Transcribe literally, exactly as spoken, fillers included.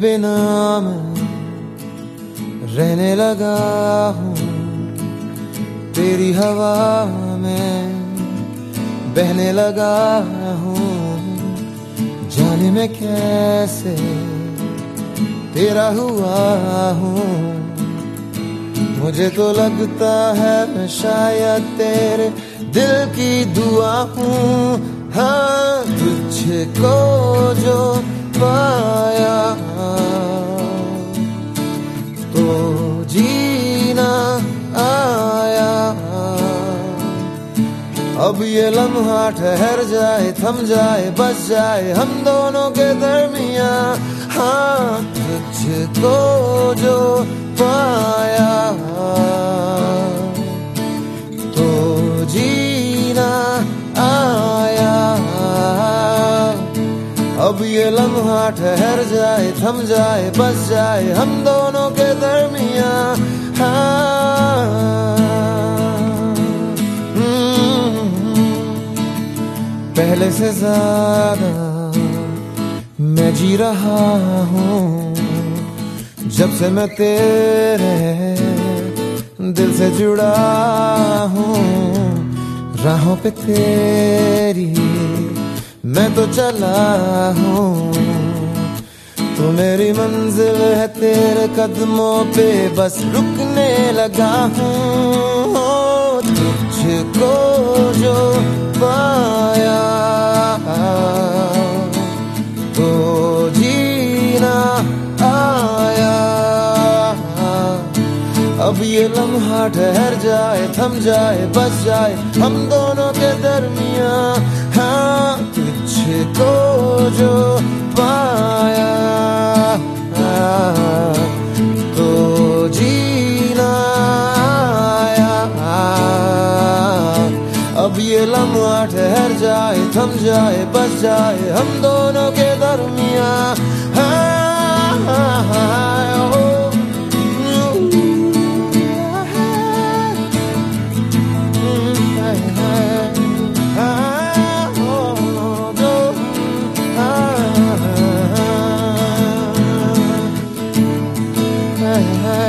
बिना मैं रहने लगा हूँ, तेरी हवा में बहने लगा हूँ। जाने मैं कैसे तेरा हुआ हूँ, मुझे तो लगता है मैं शायद तेरे दिल की दुआ हूँ। हाँ, तुझको जो पाया तो जीना आया। अब ये लम्हा ठहर जाए, थम जाए, बस जाए हम दोनों के दरमिया। हाँ, तुझको जो पाया तो जीना आया। अब ये लम्हा ठहर जाए, थम जाए, बस जाए हम दोनों के दरमिया। हाँ, पहले से ज्यादा मैं जी रहा हूँ, जब से मैं तेरे दिल से जुड़ा हूँ। राहों पे तेरी मैं तो चला हूँ, तू मेरी मंजिल है, तेरे कदमों पे बस रुकने लगा हूँ। तुझको जो पाया तो जीना आया। अब ये लम्हा ठहर जाए, थम जाए, बस जाए हम दोनों के दरमिया। हाँ, तुझको जो पाया तो जीना आया। अब ये लम्हा ठहर जाए, थम जाए, बस जाए हम दोनों के दरमिया। हाँ, हाँ, हाँ, ओ, hey, hey.